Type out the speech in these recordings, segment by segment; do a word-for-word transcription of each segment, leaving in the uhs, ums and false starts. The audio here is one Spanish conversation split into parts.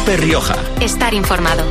COPE Rioja. Estar informado.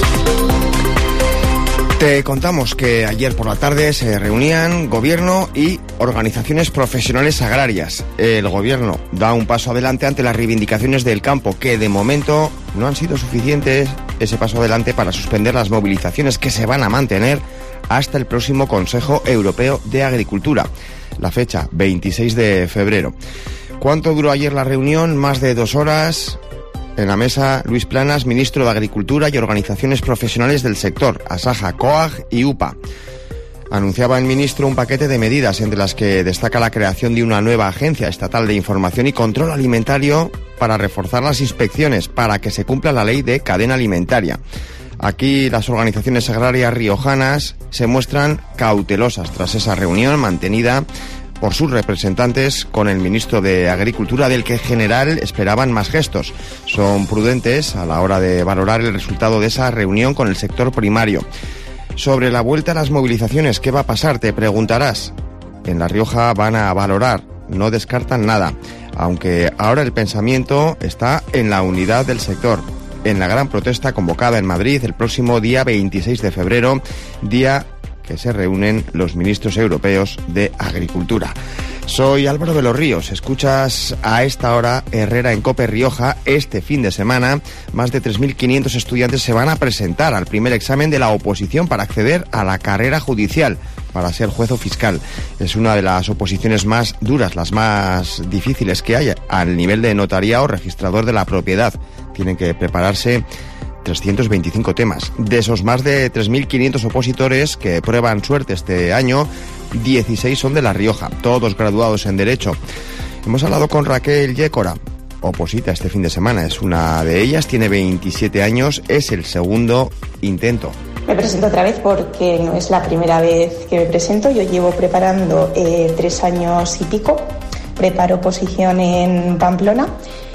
Te contamos que ayer por la tarde se reunían gobierno y organizaciones profesionales agrarias. El gobierno da un paso adelante ante las reivindicaciones del campo, que de momento no han sido suficientes, ese paso adelante, para suspender las movilizaciones que se van a mantener hasta el próximo Consejo Europeo de Agricultura, la fecha veintiséis de febrero. ¿Cuánto duró ayer la reunión? Más de dos horas. En la mesa, Luis Planas, ministro de Agricultura y organizaciones profesionales del sector, Asaja, COAG y UPA. Anunciaba el ministro un paquete de medidas, entre las que destaca la creación de una nueva agencia estatal de información y control alimentario para reforzar las inspecciones, para que se cumpla la ley de cadena alimentaria. Aquí las organizaciones agrarias riojanas se muestran cautelosas tras esa reunión mantenida por sus representantes con el ministro de Agricultura, del que en general esperaban más gestos. Son prudentes a la hora de valorar el resultado de esa reunión con el sector primario. Sobre la vuelta a las movilizaciones, ¿qué va a pasar? Te preguntarás. En La Rioja van a valorar, no descartan nada, aunque ahora el pensamiento está en la unidad del sector, en la gran protesta convocada en Madrid el próximo día veintiséis de febrero, día que se reúnen los ministros europeos de Agricultura. Soy Álvaro de los Ríos, escuchas a esta hora Herrera en COPE Rioja. Este fin de semana, más de tres mil quinientos estudiantes se van a presentar al primer examen de la oposición para acceder a la carrera judicial, para ser juez o fiscal. Es una de las oposiciones más duras, las más difíciles que hay, al nivel de notariado o registrador de la propiedad. Tienen que prepararse trescientos veinticinco temas. De esos más de tres mil quinientos opositores que prueban suerte este año, dieciséis son de La Rioja, todos graduados en Derecho. Hemos hablado con Raquel Yécora, oposita este fin de semana, es una de ellas, tiene veintisiete años, es el segundo intento. Me presento otra vez porque no es la primera vez que me presento. Yo llevo preparando eh, tres años y pico, preparo oposición en Pamplona.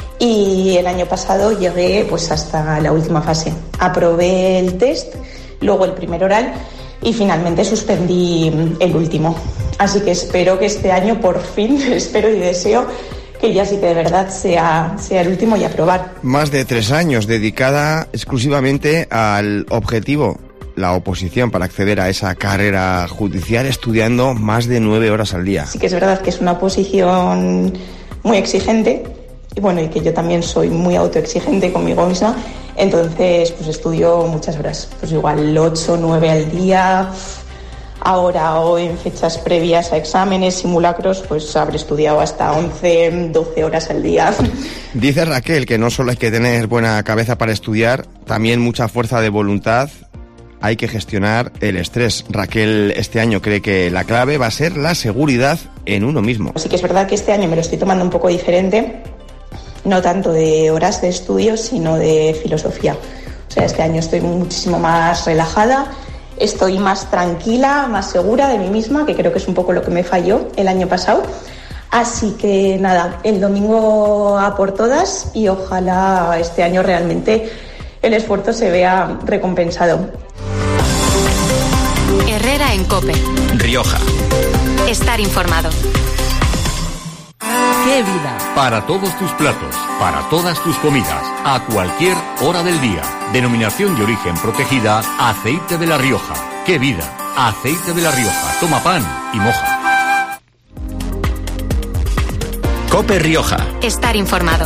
Y el año pasado llegué pues hasta la última fase. Aprobé el test, luego el primer oral y finalmente suspendí el último. Así que espero que este año por fin, espero y deseo que ya sí que de verdad sea, sea el último y aprobar. Más de tres años dedicada exclusivamente al objetivo, la oposición, para acceder a esa carrera judicial, estudiando más de nueve horas al día. Sí que es verdad que es una oposición muy exigente. Y bueno, y que yo también soy muy autoexigente conmigo misma, entonces pues estudio muchas horas, pues igual ocho, nueve al día. Ahora o en fechas previas a exámenes, simulacros, pues habré estudiado hasta once, doce horas al día. Dice Raquel que no solo hay que tener buena cabeza para estudiar, también mucha fuerza de voluntad. Hay que gestionar el estrés. Raquel este año cree que la clave va a ser la seguridad en uno mismo. Así que es verdad que este año me lo estoy tomando un poco diferente. No tanto de horas de estudio, sino de filosofía. O sea, este año estoy muchísimo más relajada, estoy más tranquila, más segura de mí misma, que creo que es un poco lo que me falló el año pasado. Así que nada, el domingo a por todas y ojalá este año realmente el esfuerzo se vea recompensado. Herrera en COPE Rioja. Estar informado. ¡Qué vida! Para todos tus platos, para todas tus comidas, a cualquier hora del día. Denominación de origen protegida, Aceite de La Rioja. ¡Qué vida! Aceite de La Rioja. Toma pan y moja. COPE Rioja. Estar informado.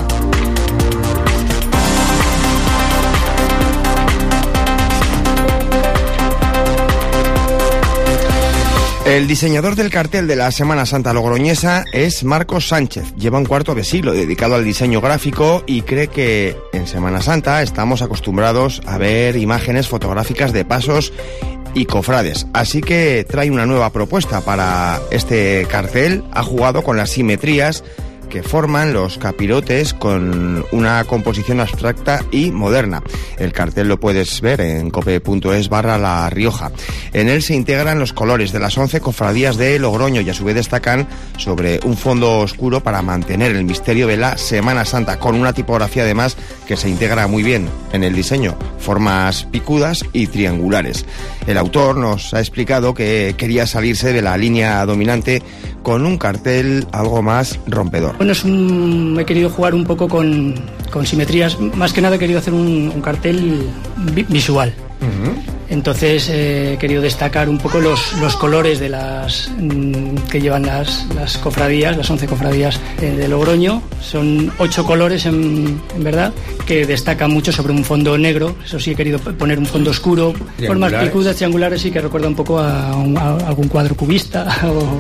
El diseñador del cartel de la Semana Santa logroñesa es Marcos Sánchez. Lleva un cuarto de siglo dedicado al diseño gráfico y cree que en Semana Santa estamos acostumbrados a ver imágenes fotográficas de pasos y cofrades. Así que trae una nueva propuesta para este cartel. Ha jugado con las simetrías que forman los capirotes con una composición abstracta y moderna. El cartel lo puedes ver en cope.es barra La Rioja. En él se integran los colores de las once cofradías de Logroño y a su vez destacan sobre un fondo oscuro para mantener el misterio de la Semana Santa, con una tipografía además que se integra muy bien en el diseño, formas picudas y triangulares. El autor nos ha explicado que quería salirse de la línea dominante con un cartel algo más rompedor. Bueno, es un, he querido jugar un poco con, con simetrías. Más que nada he querido hacer un, un cartel vi- visual. Uh-huh. Entonces eh, he querido destacar un poco los, los colores de las mm, que llevan las, las cofradías, las once cofradías eh, de Logroño. Son ocho colores en, en verdad, que destacan mucho sobre un fondo negro. Eso sí, he querido poner un fondo oscuro, formas picudas, triangulares, y que recuerda un poco a, un, a algún cuadro cubista o...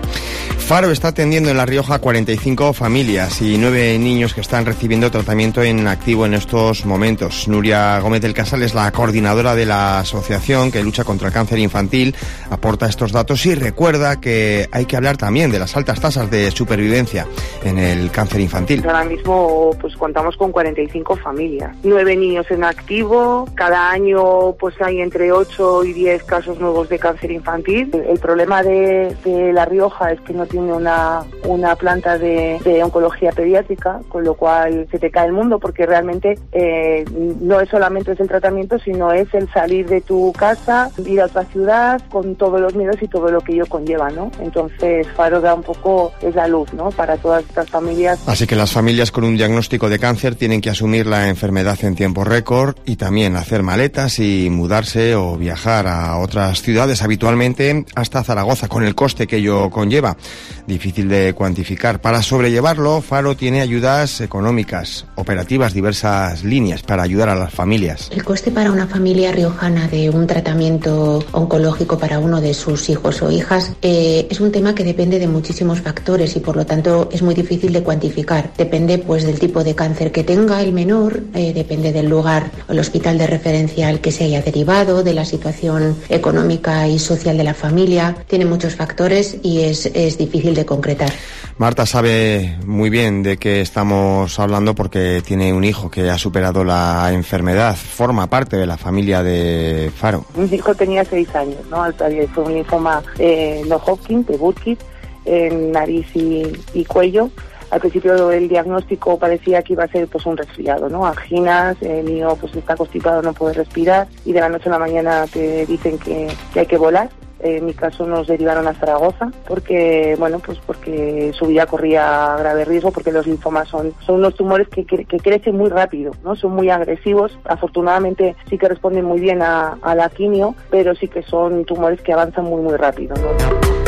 Faro está atendiendo en La Rioja cuarenta y cinco familias y nueve niños que están recibiendo tratamiento en activo en estos momentos. Nuria Gómez del Casal es la coordinadora de la asociación que lucha contra el cáncer infantil, aporta estos datos y recuerda que hay que hablar también de las altas tasas de supervivencia en el cáncer infantil. Ahora mismo pues contamos con cuarenta y cinco familias, nueve niños en activo, cada año pues hay entre ocho y diez casos nuevos de cáncer infantil. El problema de, de La Rioja es que no tiene una, una planta de, de oncología pediátrica, con lo cual se te cae el mundo, porque realmente eh, no es solamente es el tratamiento, sino es el salir de tu casa, ir a otra ciudad, con todos los miedos y todo lo que ello conlleva, ¿no? Entonces Faro da un poco, es la luz, ¿no?, para todas estas familias. Así que las familias con un diagnóstico de cáncer tienen que asumir la enfermedad en tiempo récord y también hacer maletas y mudarse o viajar a otras ciudades, habitualmente hasta Zaragoza, con el coste que ello conlleva. Difícil de cuantificar. Para sobrellevarlo, Faro tiene ayudas económicas, operativas, diversas líneas para ayudar a las familias. El coste para una familia riojana de un tratamiento oncológico para uno de sus hijos o hijas eh, es un tema que depende de muchísimos factores y por lo tanto es muy difícil de cuantificar. Depende pues del tipo de cáncer que tenga el menor, eh, depende del lugar o el hospital de referencia al que se haya derivado, de la situación económica y social de la familia. Tiene muchos factores y es, es difícil de concretar. Marta sabe muy bien de qué estamos hablando porque tiene un hijo que ha superado la enfermedad, forma parte de la familia de Faro. Mi hijo tenía seis años, ¿no? Fue un linfoma eh, no Hodgkin, de Burkitt, en nariz y, y cuello. Al principio el diagnóstico parecía que iba a ser pues un resfriado, ¿no? Anginas, el niño pues está constipado, no puede respirar y de la noche a la mañana te dicen que, que hay que volar. En mi caso nos derivaron a Zaragoza porque, bueno, pues porque su vida corría grave riesgo, porque los linfomas son, son unos tumores que, que, que crecen muy rápido, ¿no? Son muy agresivos. Afortunadamente sí que responden muy bien a, a la quimio, pero sí que son tumores que avanzan muy, muy rápido, ¿no?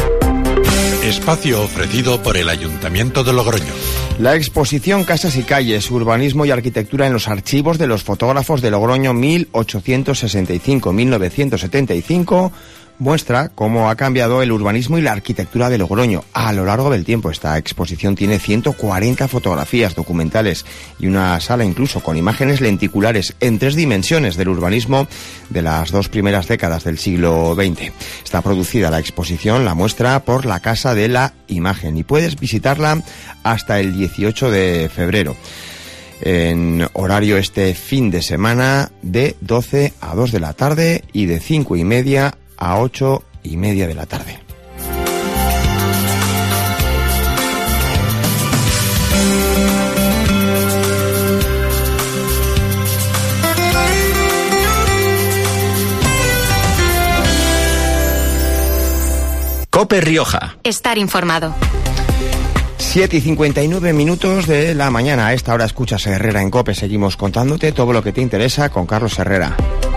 Espacio ofrecido por el Ayuntamiento de Logroño. La exposición Casas y Calles, Urbanismo y Arquitectura en los archivos de los fotógrafos de Logroño mil ochocientos sesenta y cinco a mil novecientos setenta y cinco muestra cómo ha cambiado el urbanismo y la arquitectura de Logroño a lo largo del tiempo. Esta exposición tiene ciento cuarenta fotografías documentales y una sala incluso con imágenes lenticulares en tres dimensiones del urbanismo de las dos primeras décadas del siglo veinte. Está producida la exposición, la muestra, por la Casa de la Imagen y puedes visitarla hasta el dieciocho de febrero. En horario este fin de semana de doce a dos de la tarde y de cinco y media a ocho y media de la tarde. COPE Rioja. Estar informado. siete y cincuenta y nueve minutos de la mañana. A esta hora escuchas a Herrera en COPE. Seguimos contándote todo lo que te interesa con Carlos Herrera.